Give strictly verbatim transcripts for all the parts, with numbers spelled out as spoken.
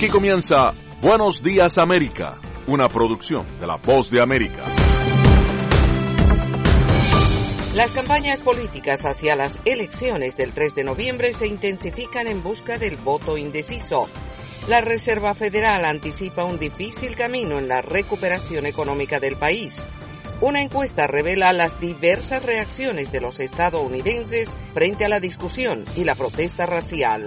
Aquí comienza Buenos Días América, una producción de La Voz de América. Las campañas políticas hacia las elecciones del tres de noviembre se intensifican en busca del voto indeciso. La Reserva Federal anticipa un difícil camino en la recuperación económica del país. Una encuesta revela las diversas reacciones de los estadounidenses frente a la discusión y la protesta racial.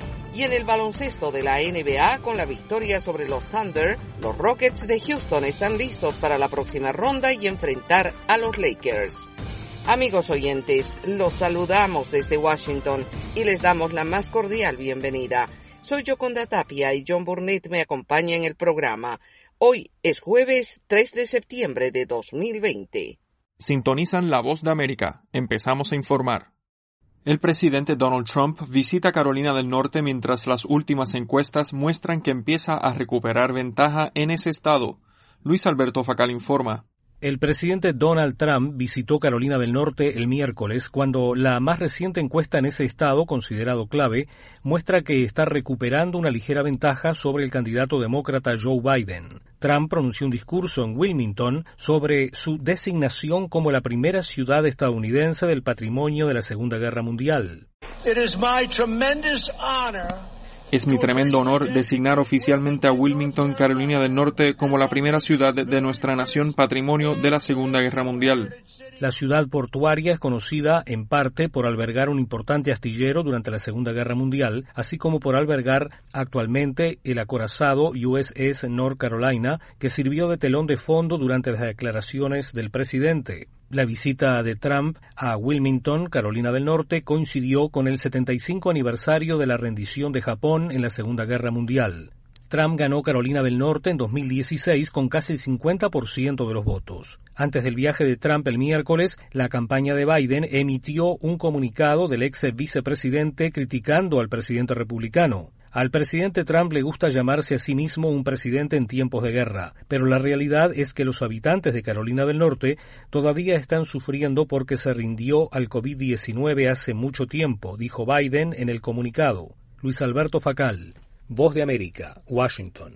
Y en el baloncesto de la N B A, con la victoria sobre los Thunder, los Rockets de Houston están listos para la próxima ronda y enfrentar a los Lakers. Amigos oyentes, los saludamos desde Washington y les damos la más cordial bienvenida. Soy Yoconda Tapia y John Burnett me acompaña en el programa. Hoy es jueves tres de septiembre de dos mil veinte. Sintonizan La Voz de América. Empezamos a informar. El presidente Donald Trump visita Carolina del Norte mientras las últimas encuestas muestran que empieza a recuperar ventaja en ese estado. Luis Alberto Facal informa. El presidente Donald Trump visitó Carolina del Norte el miércoles cuando la más reciente encuesta en ese estado, considerado clave, muestra que está recuperando una ligera ventaja sobre el candidato demócrata Joe Biden. Trump pronunció un discurso en Wilmington sobre su designación como la primera ciudad estadounidense del patrimonio de la Segunda Guerra Mundial. It is my tremendous honor. Es mi tremendo honor designar oficialmente a Wilmington, Carolina del Norte, como la primera ciudad de nuestra nación patrimonio de la Segunda Guerra Mundial. La ciudad portuaria es conocida en parte por albergar un importante astillero durante la Segunda Guerra Mundial, así como por albergar actualmente el acorazado U S S North Carolina, que sirvió de telón de fondo durante las declaraciones del presidente. La visita de Trump a Wilmington, Carolina del Norte, coincidió con el setenta y cinco aniversario de la rendición de Japón en la Segunda Guerra Mundial. Trump ganó Carolina del Norte en dos mil dieciséis con casi el cincuenta por ciento de los votos. Antes del viaje de Trump el miércoles, la campaña de Biden emitió un comunicado del ex vicepresidente criticando al presidente republicano. Al presidente Trump le gusta llamarse a sí mismo un presidente en tiempos de guerra, pero la realidad es que los habitantes de Carolina del Norte todavía están sufriendo porque se rindió al COVID diecinueve hace mucho tiempo, dijo Biden en el comunicado. Luis Alberto Facal, Voz de América, Washington.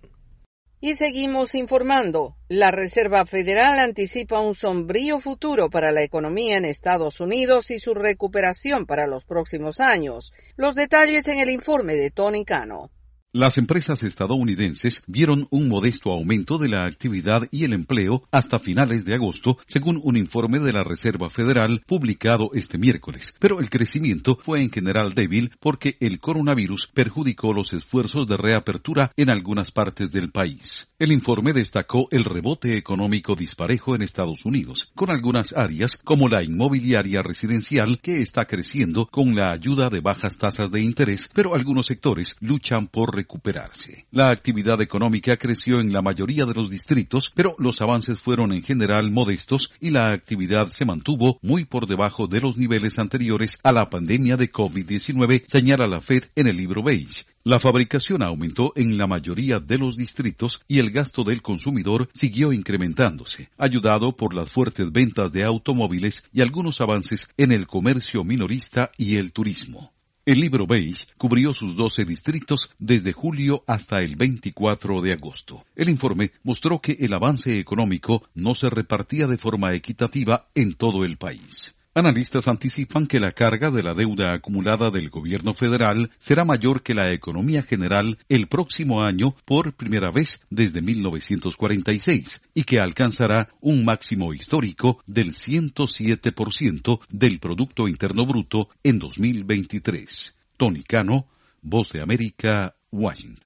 Y seguimos informando. La Reserva Federal anticipa un sombrío futuro para la economía en Estados Unidos y su recuperación para los próximos años. Los detalles en el informe de Tony Cano. Las empresas estadounidenses vieron un modesto aumento de la actividad y el empleo hasta finales de agosto, según un informe de la Reserva Federal publicado este miércoles. Pero el crecimiento fue en general débil porque el coronavirus perjudicó los esfuerzos de reapertura en algunas partes del país. El informe destacó el rebote económico disparejo en Estados Unidos, con algunas áreas como la inmobiliaria residencial que está creciendo con la ayuda de bajas tasas de interés, pero algunos sectores luchan por recuperarse. La actividad económica creció en la mayoría de los distritos, pero los avances fueron en general modestos y la actividad se mantuvo muy por debajo de los niveles anteriores a la pandemia de COVID diecinueve, señala la Fed en el libro beige. La fabricación aumentó en la mayoría de los distritos y el gasto del consumidor siguió incrementándose, ayudado por las fuertes ventas de automóviles y algunos avances en el comercio minorista y el turismo. El libro beige cubrió sus doce distritos desde julio hasta el veinticuatro de agosto. El informe mostró que el avance económico no se repartía de forma equitativa en todo el país. Analistas anticipan que la carga de la deuda acumulada del gobierno federal será mayor que la economía general el próximo año por primera vez desde mil novecientos cuarenta y seis y que alcanzará un máximo histórico del ciento siete por ciento del Producto Interno Bruto en dos mil veintitrés. Tony Cano, Voz de América, Washington.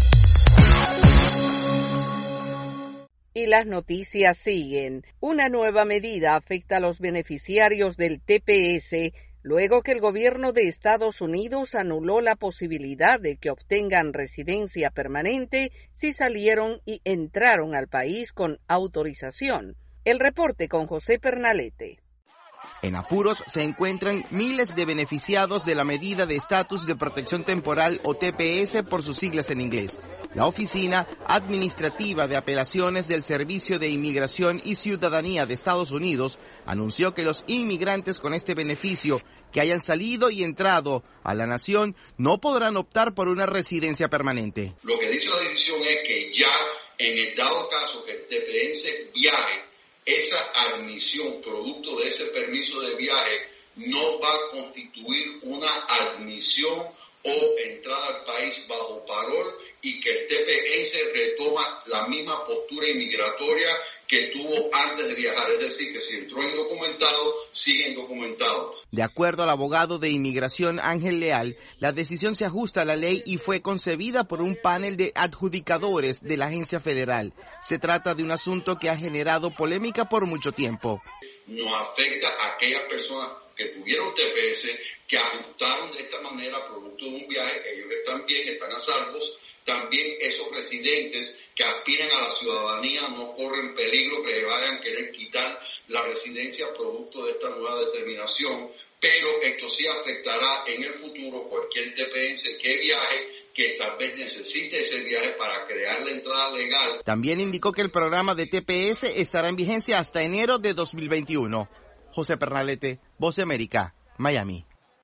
Y las noticias siguen. Una nueva medida afecta a los beneficiarios del T P S luego que el gobierno de Estados Unidos anuló la posibilidad de que obtengan residencia permanente si salieron y entraron al país con autorización. El reporte con José Pernalete. En apuros se encuentran miles de beneficiados de la medida de estatus de protección temporal o T P S por sus siglas en inglés. La Oficina Administrativa de Apelaciones del Servicio de Inmigración y Ciudadanía de Estados Unidos anunció que los inmigrantes con este beneficio que hayan salido y entrado a la nación no podrán optar por una residencia permanente. Lo que dice la decisión es que ya en el dado caso que el T P S viaje, esa admisión producto de ese permiso de viaje no va a constituir una admisión o entrada al país bajo parol y que el T P S retoma la misma postura inmigratoria que tuvo antes de viajar, es decir, que si entró indocumentado, sigue indocumentado. De acuerdo al abogado de inmigración Ángel Leal, la decisión se ajusta a la ley y fue concebida por un panel de adjudicadores de la agencia federal. Se trata de un asunto que ha generado polémica por mucho tiempo. Nos afecta a aquellas personas que tuvieron T P S, que ajustaron de esta manera producto de un viaje, ellos están bien, están a salvos. También esos residentes que aspiran a la ciudadanía no corren peligro que le vayan a querer quitar la residencia producto de esta nueva determinación, pero esto sí afectará en el futuro cualquier T P S que viaje, que tal vez necesite ese viaje para crear la entrada legal. También indicó que el programa de T P S estará en vigencia hasta enero de dos mil veintiuno. José Pernalete, Voz de América, Miami.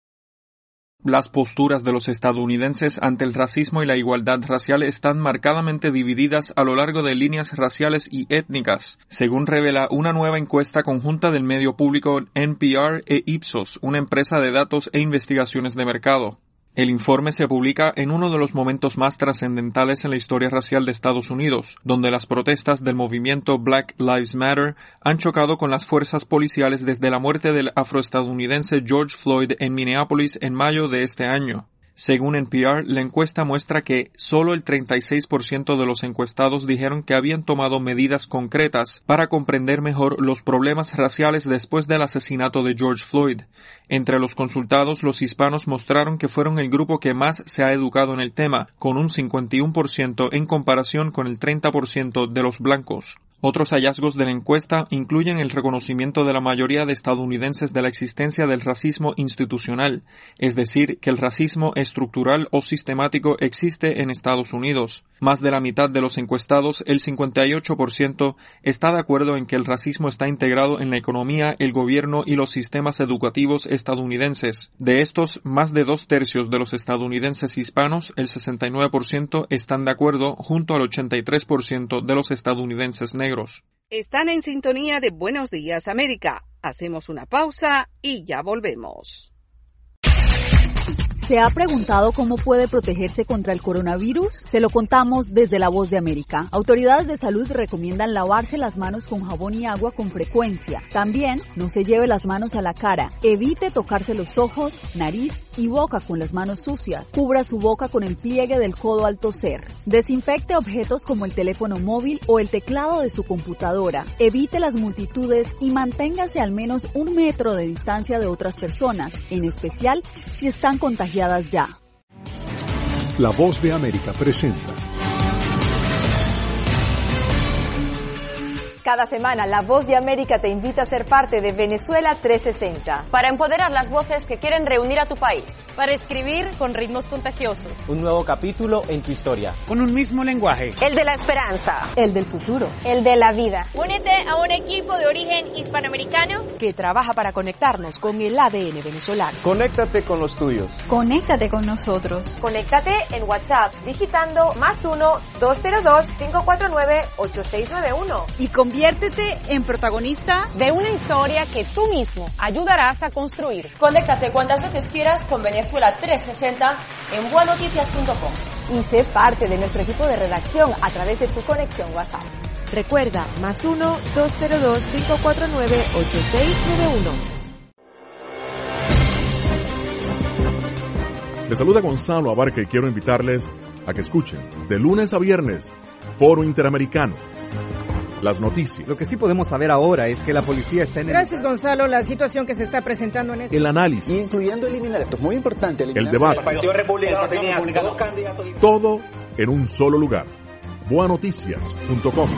Las posturas de los estadounidenses ante el racismo y la igualdad racial están marcadamente divididas a lo largo de líneas raciales y étnicas, según revela una nueva encuesta conjunta del medio público N P R e Ipsos, una empresa de datos e investigaciones de mercado. El informe se publica en uno de los momentos más trascendentales en la historia racial de Estados Unidos, donde las protestas del movimiento Black Lives Matter han chocado con las fuerzas policiales desde la muerte del afroestadounidense George Floyd en Minneapolis en mayo de este año. Según N P R, la encuesta muestra que solo el treinta y seis por ciento de los encuestados dijeron que habían tomado medidas concretas para comprender mejor los problemas raciales después del asesinato de George Floyd. Entre los consultados, los hispanos mostraron que fueron el grupo que más se ha educado en el tema, con un cincuenta y uno por ciento en comparación con el treinta por ciento de los blancos. Otros hallazgos de la encuesta incluyen el reconocimiento de la mayoría de estadounidenses de la existencia del racismo institucional, es decir, que el racismo estructural o sistemático existe en Estados Unidos. Más de la mitad de los encuestados, el cincuenta y ocho por ciento, está de acuerdo en que el racismo está integrado en la economía, el gobierno y los sistemas educativos estadounidenses. De estos, más de dos tercios de los estadounidenses hispanos, el sesenta y nueve por ciento, están de acuerdo, junto al ochenta y tres por ciento de los estadounidenses negros. Están en sintonía de Buenos Días América. Hacemos una pausa y ya volvemos. ¿Se ha preguntado cómo puede protegerse contra el coronavirus? Se lo contamos desde La Voz de América. Autoridades de salud recomiendan lavarse las manos con jabón y agua con frecuencia. También no se lleve las manos a la cara. Evite tocarse los ojos, nariz y boca con las manos sucias. Cubra su boca con el pliegue del codo al toser. Desinfecte objetos como el teléfono móvil o el teclado de su computadora. Evite las multitudes y manténgase al menos un metro de distancia de otras personas, en especial si están contagiadas ya. La Voz de América presenta. Cada semana, La Voz de América te invita a ser parte de Venezuela trescientos sesenta. Para empoderar las voces que quieren reunir a tu país. Para escribir con ritmos contagiosos. Un nuevo capítulo en tu historia. Con un mismo lenguaje. El de la esperanza. El del futuro. El de la vida. Únete a un equipo de origen hispanoamericano que trabaja para conectarnos con el A D N venezolano. Conéctate con los tuyos. Conéctate con nosotros. Conéctate en WhatsApp digitando más uno, dos cero dos, cinco cuatro nueve, ocho seis nueve uno. Y conviértete en protagonista de una historia que tú mismo ayudarás a construir. Conéctate cuantas veces quieras con Venezuela trescientos sesenta en buenoticias punto com. Y sé parte de nuestro equipo de redacción a través de tu conexión WhatsApp. Recuerda, más uno, dos cero dos, cinco cuatro nueve, ocho seis nueve uno. Les saluda Gonzalo Abarca y quiero invitarles a que escuchen de lunes a viernes Foro Interamericano. Las noticias. Lo que sí podemos saber ahora es que la policía está en el... Gracias, Gonzalo. La situación que se está presentando en este... El análisis. Incluyendo eliminar, esto es muy importante. El debate. El Partido Republicano tenía dos candidatos. Todo en un solo lugar. buenoticias punto com.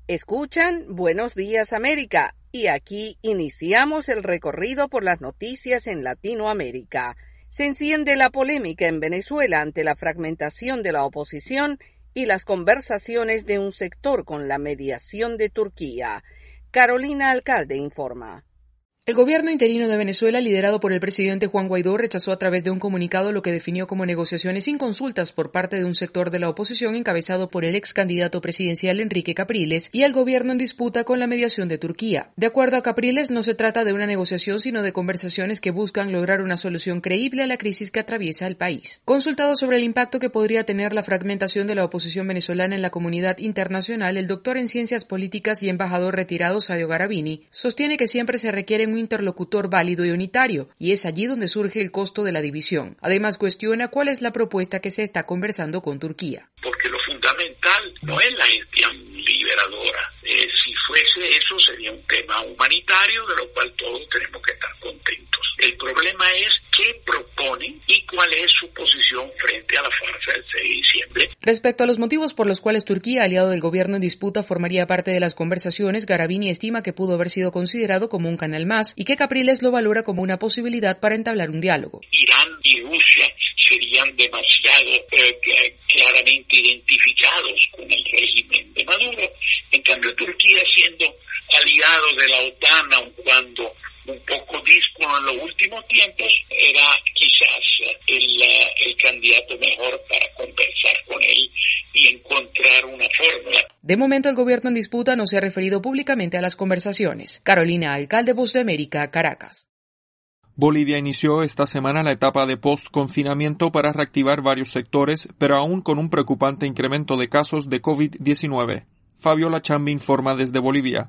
Escuchan Buenos Días América y aquí iniciamos el recorrido por las noticias en Latinoamérica. Se enciende la polémica en Venezuela ante la fragmentación de la oposición y las conversaciones de un sector con la mediación de Turquía. Carolina Alcalde informa. El gobierno interino de Venezuela, liderado por el presidente Juan Guaidó, rechazó a través de un comunicado lo que definió como negociaciones sin consultas por parte de un sector de la oposición encabezado por el ex candidato presidencial Enrique Capriles y el gobierno en disputa con la mediación de Turquía. De acuerdo a Capriles, no se trata de una negociación, sino de conversaciones que buscan lograr una solución creíble a la crisis que atraviesa el país. Consultado sobre el impacto que podría tener la fragmentación de la oposición venezolana en la comunidad internacional, el doctor en ciencias políticas y embajador retirado Sadio Garavini sostiene que siempre se requiere un interlocutor válido y unitario, y es allí donde surge el costo de la división. Además, cuestiona cuál es la propuesta que se está conversando con Turquía. Porque lo fundamental no es la gestión liberadora. Eh, si fuese eso, sería un tema humanitario, de lo cual todos tenemos que estar contentos. El problema es qué proponen y cuál es su posición frente a la farsa del seis de diciembre. Respecto a los motivos por los cuales Turquía, aliado del gobierno en disputa, formaría parte de las conversaciones, Garavini estima que pudo haber sido considerado como un canal más y que Capriles lo valora como una posibilidad para entablar un diálogo. Irán y Rusia serían demasiado eh, claramente identificados con el régimen de Maduro. En cambio, Turquía, siendo aliado de la OTAN, aun cuando un poco díscolo en los últimos tiempos, era quizás el, el candidato mejor para conversar con él y encontrar una fórmula. De momento, el gobierno en disputa no se ha referido públicamente a las conversaciones. Carolina Alcalde, Voz de América, Caracas. Bolivia inició esta semana la etapa de post-confinamiento para reactivar varios sectores, pero aún con un preocupante incremento de casos de COVID diecinueve. Fabiola Chambi informa desde Bolivia.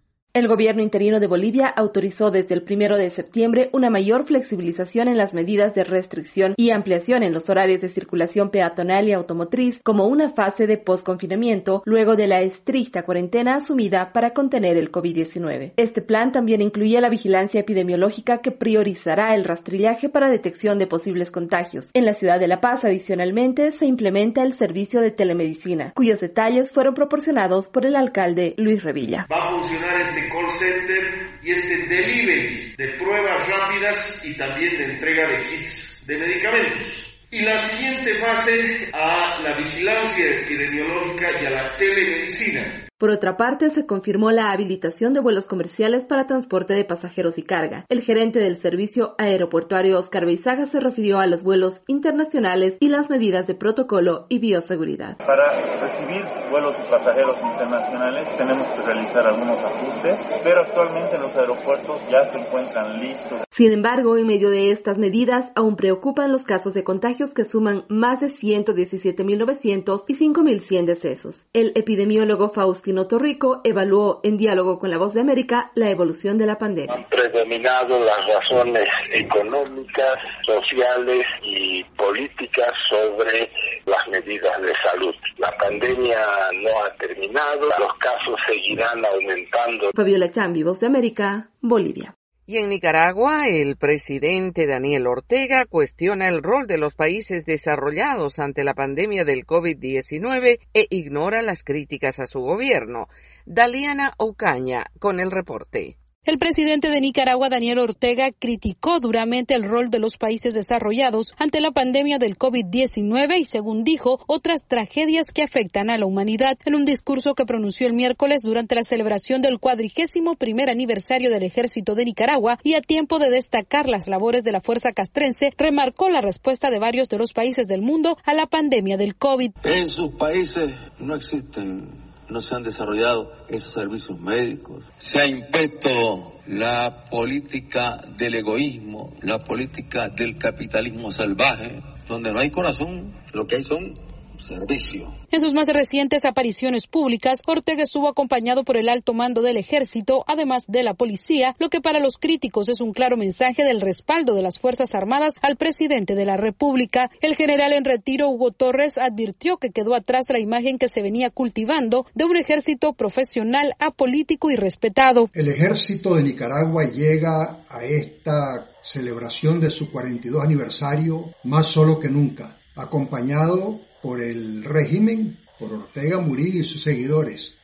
El gobierno interino de Bolivia autorizó desde el primero de septiembre una mayor flexibilización en las medidas de restricción y ampliación en los horarios de circulación peatonal y automotriz como una fase de posconfinamiento luego de la estricta cuarentena asumida para contener el COVID diecinueve. Este plan también incluye la vigilancia epidemiológica que priorizará el rastrillaje para detección de posibles contagios. En la ciudad de La Paz, adicionalmente, se implementa el servicio de telemedicina, cuyos detalles fueron proporcionados por el alcalde Luis Revilla. Va a funcionar este call center y este delivery de pruebas rápidas y también de entrega de kits de medicamentos. Y la siguiente fase a la vigilancia epidemiológica y a la telemedicina. Por otra parte, se confirmó la habilitación de vuelos comerciales para transporte de pasajeros y carga. El gerente del servicio aeroportuario Oscar Beizaga se refirió a los vuelos internacionales y las medidas de protocolo y bioseguridad. Para recibir vuelos y pasajeros internacionales tenemos que realizar algunos ajustes, pero actualmente los aeropuertos ya se encuentran listos. Sin embargo, en medio de estas medidas, aún preocupan los casos de contagios que suman más de ciento diecisiete mil novecientos y cinco mil cien decesos. El epidemiólogo Faustino Torrico evaluó en diálogo con La Voz de América la evolución de la pandemia. Han predominado las razones económicas, sociales y políticas sobre las medidas de salud. La pandemia no ha terminado, los casos seguirán aumentando. Fabiola Chambi, Voz de América, Bolivia. Y en Nicaragua, el presidente Daniel Ortega cuestiona el rol de los países desarrollados ante la pandemia del COVID diecinueve e ignora las críticas a su gobierno. Daliana Ocaña con el reporte. El presidente de Nicaragua, Daniel Ortega, criticó duramente el rol de los países desarrollados ante la pandemia del COVID diecinueve y, según dijo, otras tragedias que afectan a la humanidad. En un discurso que pronunció el miércoles durante la celebración del cuadragésimo primer aniversario del Ejército de Nicaragua y a tiempo de destacar las labores de la fuerza castrense, remarcó la respuesta de varios de los países del mundo a la pandemia del COVID. En sus países no existen no se han desarrollado esos servicios médicos. Se ha impuesto la política del egoísmo, la política del capitalismo salvaje, donde no hay corazón, lo que hay son servicios. En sus más recientes apariciones públicas, Ortega estuvo acompañado por el alto mando del ejército, además de la policía, lo que para los críticos es un claro mensaje del respaldo de las Fuerzas Armadas al presidente de la República. El general en retiro, Hugo Torres, advirtió que quedó atrás la imagen que se venía cultivando de un ejército profesional, apolítico y respetado. El ejército de Nicaragua llega a esta celebración de su cuarenta y dos aniversario más solo que nunca, acompañado por el régimen, por Ortega Murillo y sus seguidores,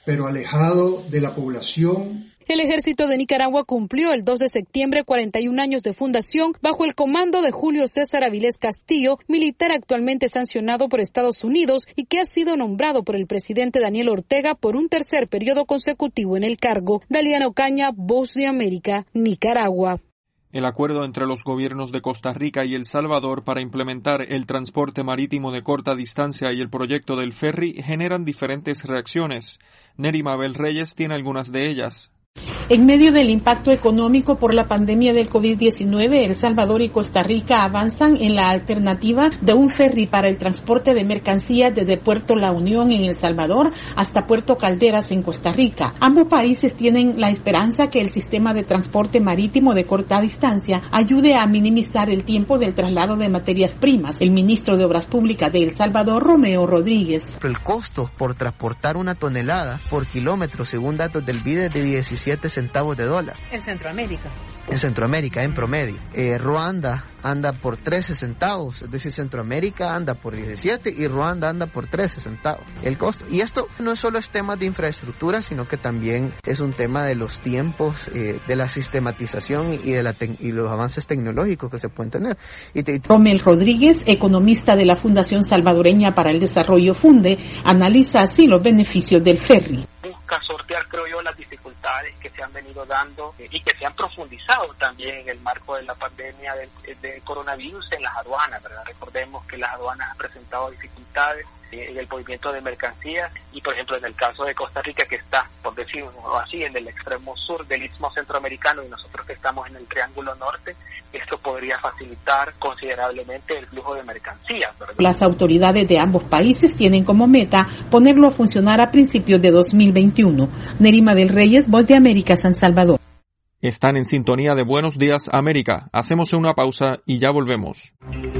pero alejado de la población. El ejército de Nicaragua cumplió el dos de septiembre cuarenta y un años de fundación bajo el comando de Julio César Avilés Castillo, militar actualmente sancionado por Estados Unidos y que ha sido nombrado por el presidente Daniel Ortega por un tercer periodo consecutivo en el cargo. Daliana Ocaña, Voz de América, Nicaragua. El acuerdo entre los gobiernos de Costa Rica y El Salvador para implementar el transporte marítimo de corta distancia y el proyecto del ferry generan diferentes reacciones. Neri Mabel Reyes tiene algunas de ellas. En medio del impacto económico por la pandemia del COVID diecinueve, El Salvador y Costa Rica avanzan en la alternativa de un ferry para el transporte de mercancías desde Puerto La Unión en El Salvador hasta Puerto Calderas en Costa Rica. Ambos países tienen la esperanza que el sistema de transporte marítimo de corta distancia ayude a minimizar el tiempo del traslado de materias primas. El ministro de Obras Públicas de El Salvador, Romeo Rodríguez. El costo por transportar una tonelada por kilómetro, según datos del B I D E, es de diecisiete centavos de dólar. En Centroamérica. En Centroamérica, en promedio. Eh, Ruanda anda por trece centavos, es decir, Centroamérica anda por diecisiete y Ruanda anda por trece centavos. El costo. Y esto no es solo es tema de infraestructura, sino que también es un tema de los tiempos, eh, de la sistematización y de la te- y los avances tecnológicos que se pueden tener. Y te- Romel Rodríguez, economista de la Fundación Salvadoreña para el Desarrollo Funde, analiza así los beneficios del ferry. Busca sortear, creo yo, las dificultades que se han venido dando eh, y que se han profundizado también en el marco de la pandemia del, del coronavirus en las aduanas, ¿verdad? Recordemos que las aduanas han presentado dificultades eh, en el movimiento de mercancías y, por ejemplo, en el caso de Costa Rica, que está, por decirlo así, en el extremo sur del Istmo Centroamericano y nosotros que estamos en el Triángulo Norte, esto podría facilitar considerablemente el flujo de mercancías, ¿verdad? Las autoridades de ambos países tienen como meta ponerlo a funcionar a principios de dos mil veintiuno. Nerima del Reyes, Voz de América, San Salvador. Están en sintonía de Buenos Días América. Hacemos una pausa y ya volvemos.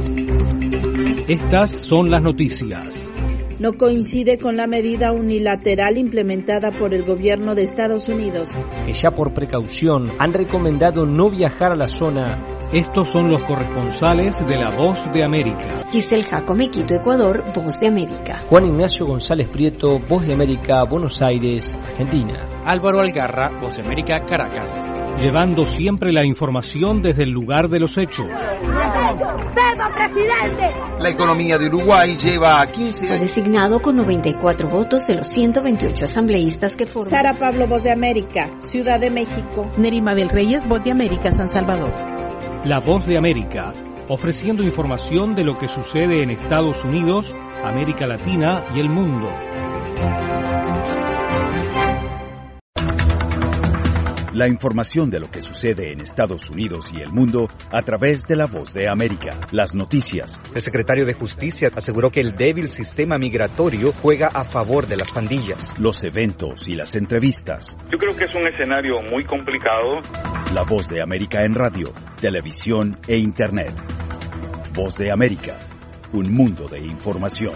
Estas son las noticias. No coincide con la medida unilateral implementada por el gobierno de Estados Unidos, que ya por precaución han recomendado no viajar a la zona. Estos son los corresponsales de La Voz de América. Giselle Jacome, Quito, Ecuador, Voz de América. Juan Ignacio González Prieto, Voz de América, Buenos Aires, Argentina. Álvaro Algarra, Voz de América, Caracas. Llevando siempre la información desde el lugar de los hechos. ¡Viva, presidente! La economía de Uruguay lleva quince años. Fue designado con noventa y cuatro votos de los ciento veintiocho asambleístas que forman. Sara Pablo, Voz de América, Ciudad de México. Nerima del Reyes, Voz de América, San Salvador. La Voz de América, ofreciendo información de lo que sucede en Estados Unidos, América Latina y el mundo. La información de lo que sucede en Estados Unidos y el mundo a través de La Voz de América. Las noticias. El secretario de Justicia aseguró que el débil sistema migratorio juega a favor de las pandillas. Los eventos y las entrevistas. Yo creo que es un escenario muy complicado. La Voz de América en radio, televisión e internet. Voz de América, un mundo de información.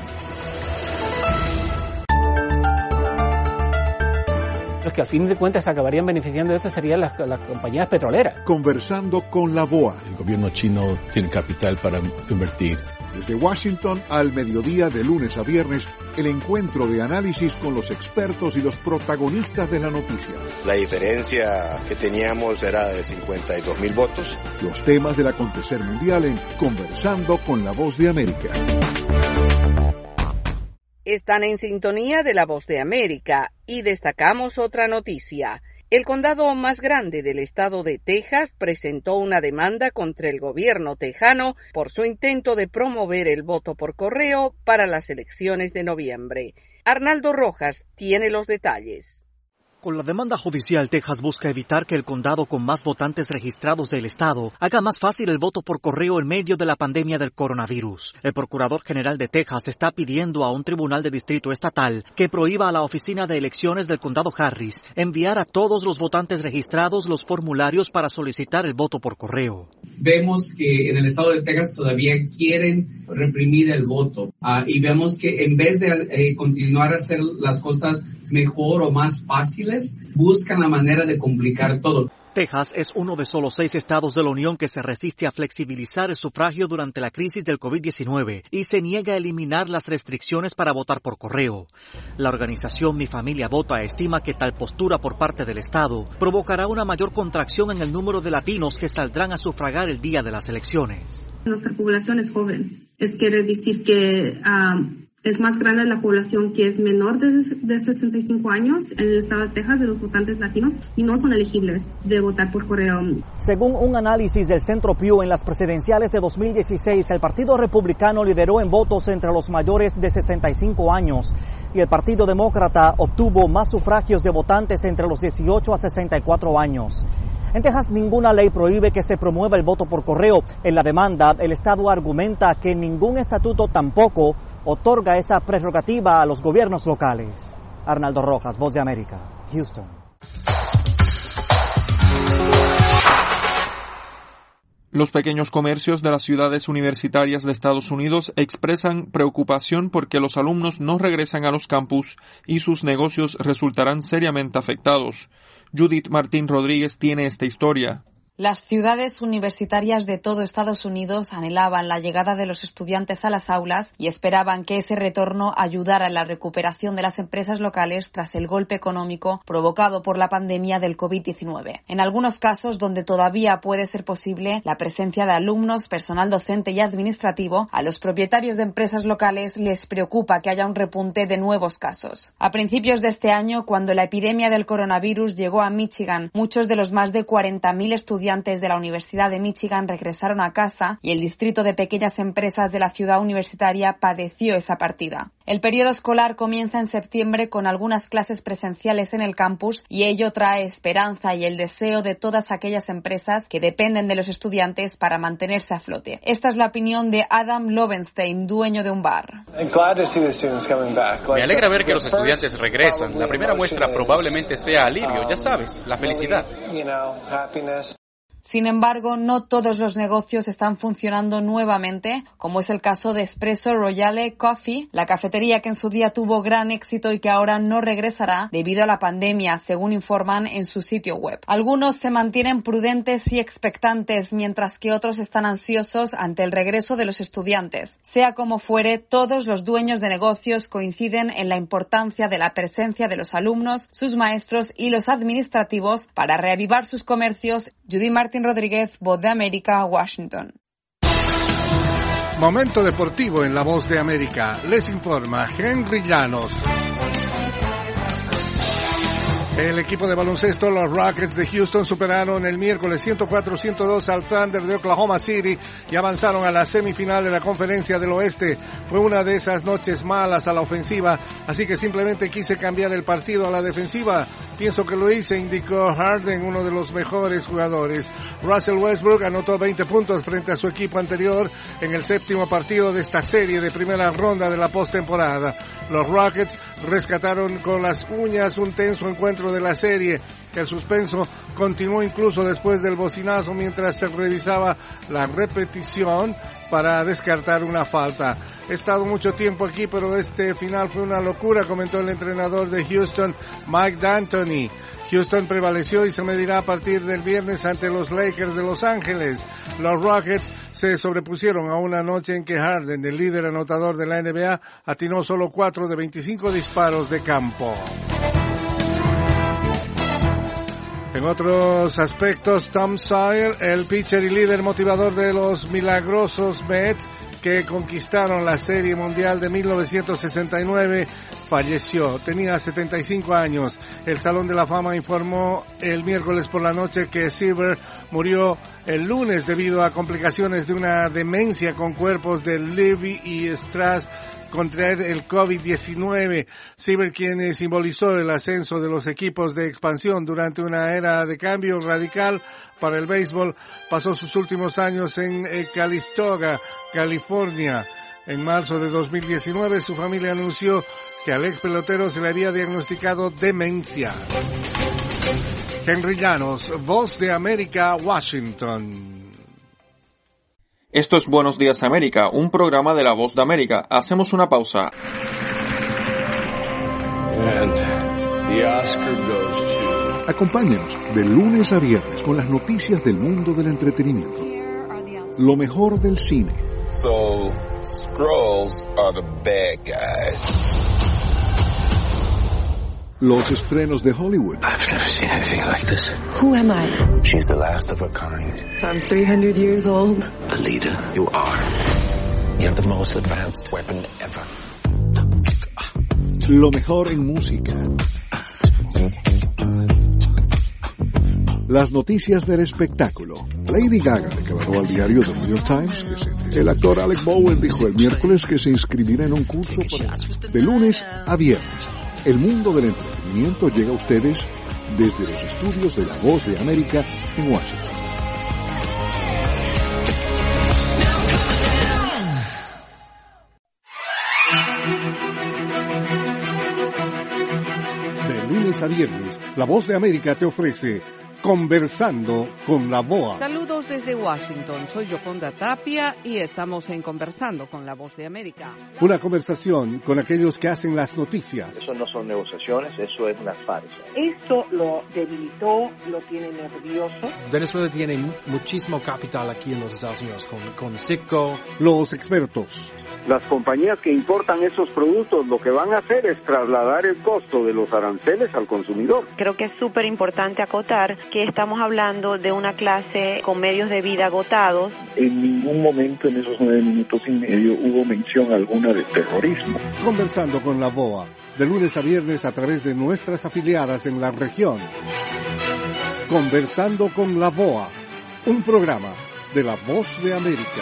Los que al fin de cuentas se acabarían beneficiando de esto serían las, las compañías petroleras. Conversando con la B O A. El gobierno chino tiene capital para invertir. Desde Washington al mediodía de lunes a viernes, el encuentro de análisis con los expertos y los protagonistas de la noticia. La diferencia que teníamos era de cincuenta y dos mil votos. Los temas del acontecer mundial en Conversando con la Voz de América. Están en sintonía de La Voz de América y destacamos otra noticia. El condado más grande del estado de Texas presentó una demanda contra el gobierno tejano por su intento de promover el voto por correo para las elecciones de noviembre. Arnaldo Rojas tiene los detalles. Con la demanda judicial, Texas busca evitar que el condado con más votantes registrados del estado haga más fácil el voto por correo en medio de la pandemia del coronavirus. El Procurador General de Texas está pidiendo a un tribunal de distrito estatal que prohíba a la Oficina de Elecciones del Condado Harris enviar a todos los votantes registrados los formularios para solicitar el voto por correo. Vemos que en el estado de Texas todavía quieren reprimir el voto uh, y vemos que en vez de eh, continuar a hacer las cosas mejor o más fáciles, buscan la manera de complicar todo. Texas es uno de solo seis estados de la Unión que se resiste a flexibilizar el sufragio durante la crisis del COVID diecinueve y se niega a eliminar las restricciones para votar por correo. La organización Mi Familia Vota estima que tal postura por parte del estado provocará una mayor contracción en el número de latinos que saldrán a sufragar el día de las elecciones. Nuestra población es joven. Es quiere decir que um, es más grande la población que es menor de, de sesenta y cinco años en el estado de Texas de los votantes latinos y no son elegibles de votar por correo. Según un análisis del Centro Pew, en las presidenciales de dos mil dieciséis, el Partido Republicano lideró en votos entre los mayores de sesenta y cinco años y el Partido Demócrata obtuvo más sufragios de votantes entre los dieciocho a sesenta y cuatro años. En Texas, ninguna ley prohíbe que se promueva el voto por correo. En la demanda, el Estado argumenta que ningún estatuto tampoco otorga esa prerrogativa a los gobiernos locales. Arnaldo Rojas, Voz de América, Houston. Los pequeños comercios de las ciudades universitarias de Estados Unidos expresan preocupación porque los alumnos no regresan a los campus y sus negocios resultarán seriamente afectados. Judith Martín Rodríguez tiene esta historia. Las ciudades universitarias de todo Estados Unidos anhelaban la llegada de los estudiantes a las aulas y esperaban que ese retorno ayudara en la recuperación de las empresas locales tras el golpe económico provocado por la pandemia del COVID diecinueve. En algunos casos, donde todavía puede ser posible la presencia de alumnos, personal docente y administrativo, a los propietarios de empresas locales les preocupa que haya un repunte de nuevos casos. A principios de este año, cuando la epidemia del coronavirus llegó a Michigan, muchos de los más de cuarenta mil estudiantes de la Universidad de Michigan regresaron a casa y el distrito de pequeñas empresas de la ciudad universitaria padeció esa partida. El periodo escolar comienza en septiembre con algunas clases presenciales en el campus y ello trae esperanza y el deseo de todas aquellas empresas que dependen de los estudiantes para mantenerse a flote. Esta es la opinión de Adam Lovenstein, dueño de un bar. Me alegra ver que los estudiantes regresan. La primera muestra probablemente sea alivio, ya sabes, la felicidad. Sin embargo, no todos los negocios están funcionando nuevamente, como es el caso de Espresso Royale Coffee, la cafetería que en su día tuvo gran éxito y que ahora no regresará debido a la pandemia, según informan en su sitio web. Algunos se mantienen prudentes y expectantes, mientras que otros están ansiosos ante el regreso de los estudiantes. Sea como fuere, todos los dueños de negocios coinciden en la importancia de la presencia de los alumnos, sus maestros y los administrativos para reavivar sus comercios. Judy Martin Rodríguez, Voz de América, Washington. Momento deportivo en La Voz de América. Les informa Henry Llanos. El equipo de baloncesto, los Rockets de Houston, superaron el miércoles ciento cuatro a ciento dos al Thunder de Oklahoma City y avanzaron a la semifinal de la Conferencia del Oeste. Fue una de esas noches malas a la ofensiva, así que simplemente quise cambiar el partido a la defensiva. Pienso que lo hice, indicó Harden, uno de los mejores jugadores. Russell Westbrook anotó veinte puntos frente a su equipo anterior en el séptimo partido de esta serie de primera ronda de la postemporada. Los Rockets rescataron con las uñas un tenso encuentro de la serie. El suspenso continuó incluso después del bocinazo mientras se revisaba la repetición para descartar una falta. He estado mucho tiempo aquí, pero este final fue una locura, comentó el entrenador de Houston, Mike D'Antoni. Houston prevaleció y se medirá a partir del viernes ante los Lakers de Los Ángeles. Los Rockets se sobrepusieron a una noche en que Harden, el líder anotador de la N B A, atinó solo cuatro de veinticinco disparos de campo. En otros aspectos, Tom Sawyer, el pitcher y líder motivador de los milagrosos Mets, que conquistaron la Serie Mundial de mil novecientos sesenta y nueve, falleció. Tenía setenta y cinco años. El Salón de la Fama informó el miércoles por la noche que Seaver murió el lunes debido a complicaciones de una demencia con cuerpos de Levy y Strass contraer el COVID diecinueve. Seaver, quien simbolizó el ascenso de los equipos de expansión durante una era de cambio radical para el béisbol, pasó sus últimos años en Calistoga, California. En marzo de dos mil diecinueve, su familia anunció que al ex pelotero se le había diagnosticado demencia. Henry Llanos, Voz de América, Washington. Esto es Buenos Días América, un programa de la Voz de América. Hacemos una pausa. And the Oscar goes to... Acompáñenos de lunes a viernes con las noticias del mundo del entretenimiento. Lo mejor del cine. So, Skrulls are the bad guys. Los estrenos de Hollywood. I've never seen anything like this. Who am I? She's the last of her kind. So I'm three hundred years old. The leader you are. You have the most advanced weapon ever. Lo mejor en música. Las noticias del espectáculo. Lady Gaga declaró al diario The New York Times que se... el actor Alec Baldwin dijo el miércoles que se inscribirá en un curso para... de lunes a viernes. El mundo del entretenimiento llega a ustedes desde los estudios de La Voz de América en Washington. De lunes a viernes, La Voz de América te ofrece Conversando con la B O A. Saludos desde Washington, soy Yoconda Tapia y estamos en Conversando con la Voz de América. Una conversación con aquellos que hacen las noticias. Eso no son negociaciones, eso es una farsa. Esto lo debilitó, lo tiene nervioso. Venezuela tiene muchísimo capital aquí en los Estados Unidos, con, con Citgo. Los expertos. Las compañías que importan esos productos lo que van a hacer es trasladar el costo de los aranceles al consumidor. Creo que es súper importante acotar que estamos hablando de una clase con medios de vida agotados. En ningún momento en esos nueve minutos y medio hubo mención alguna de terrorismo. Conversando con la B O A, de lunes a viernes a través de nuestras afiliadas en la región. Conversando con la B O A, un programa de La Voz de América.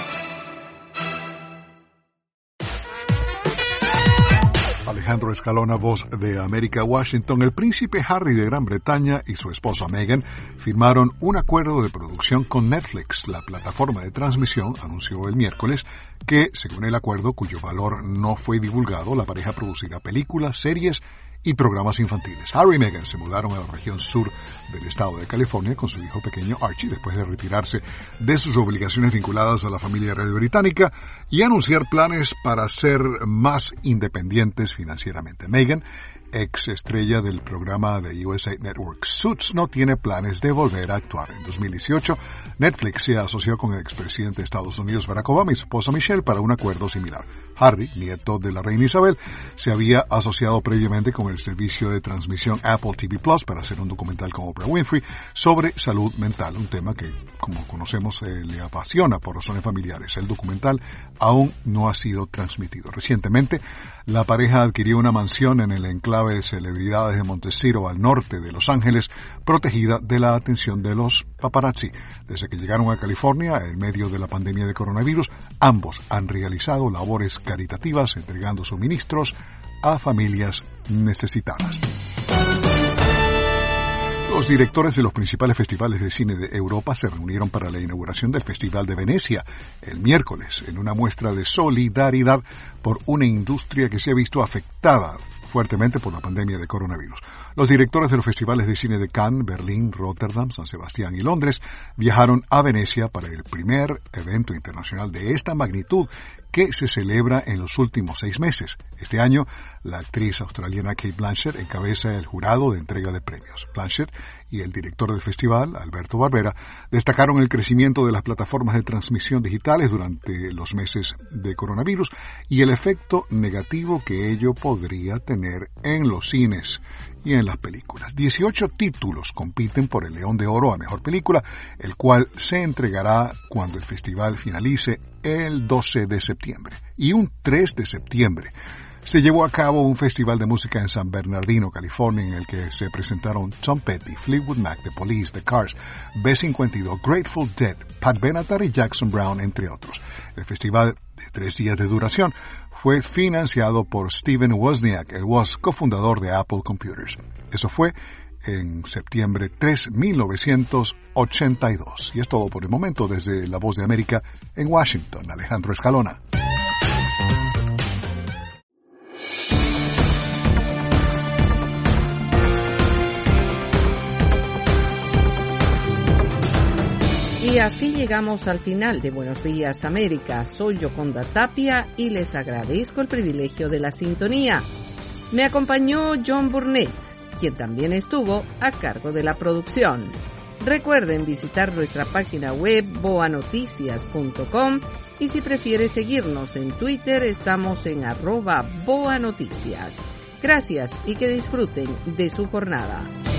Alejandro Escalona, Voz de América, Washington. El príncipe Harry de Gran Bretaña y su esposa Meghan firmaron un acuerdo de producción con Netflix. La plataforma de transmisión anunció el miércoles que, según el acuerdo, cuyo valor no fue divulgado, la pareja producirá películas, series y programas infantiles. Harry y Meghan se mudaron a la región sur del estado de California con su hijo pequeño Archie después de retirarse de sus obligaciones vinculadas a la familia real británica y anunciar planes para ser más independientes financieramente. Meghan, ex estrella del programa de U S A Network Suits, no tiene planes de volver a actuar. En dos mil dieciocho, Netflix se asoció con el expresidente de Estados Unidos Barack Obama y su esposa Michelle para un acuerdo similar. Harry, nieto de la reina Isabel, se había asociado previamente con el servicio de transmisión Apple T V Plus para hacer un documental con Oprah Winfrey sobre salud mental, un tema que, como conocemos, eh, le apasiona por razones familiares. El documental aún no ha sido transmitido. Recientemente, la pareja adquirió una mansión en el enclave de celebridades de Montecito, al norte de Los Ángeles, protegida de la atención de los paparazzi. Desde que llegaron a California, en medio de la pandemia de coronavirus, ambos han realizado labores caritativas, entregando suministros a familias necesitadas. Los directores de los principales festivales de cine de Europa se reunieron para la inauguración del Festival de Venecia el miércoles, en una muestra de solidaridad por una industria que se ha visto afectada fuertemente por la pandemia de coronavirus. Los directores de los festivales de cine de Cannes, Berlín, Rotterdam, San Sebastián y Londres viajaron a Venecia para el primer evento internacional de esta magnitud que se celebra en los últimos seis meses. Este año, la actriz australiana Cate Blanchett encabeza el jurado de entrega de premios. Blanchett y el director del festival, Alberto Barbera, destacaron el crecimiento de las plataformas de transmisión digitales durante los meses de coronavirus y el efecto negativo que ello podría tener en los cines y en las películas. dieciocho títulos compiten por el León de Oro a Mejor Película, el cual se entregará cuando el festival finalice el doce de septiembre. Y un tres de septiembre se llevó a cabo un festival de música en San Bernardino, California, en el que se presentaron Tom Petty, Fleetwood Mac, The Police, The Cars, B cincuenta y dos, Grateful Dead, Pat Benatar y Jackson Browne, entre otros. El festival, de tres días de duración, fue financiado por Steven Wozniak, el Woz, cofundador de Apple Computers. Eso fue en septiembre tres de mil novecientos ochenta y dos. Y es todo por el momento desde La Voz de América en Washington. Alejandro Escalona. Y así llegamos al final de Buenos Días América. Soy Yoconda Tapia y les agradezco el privilegio de la sintonía. Me acompañó John Burnett, quien quien también estuvo a cargo de la producción. Recuerden visitar nuestra página web boa noticias punto com y si prefiere seguirnos en Twitter estamos en arroba boanoticias. Gracias y que disfruten de su jornada.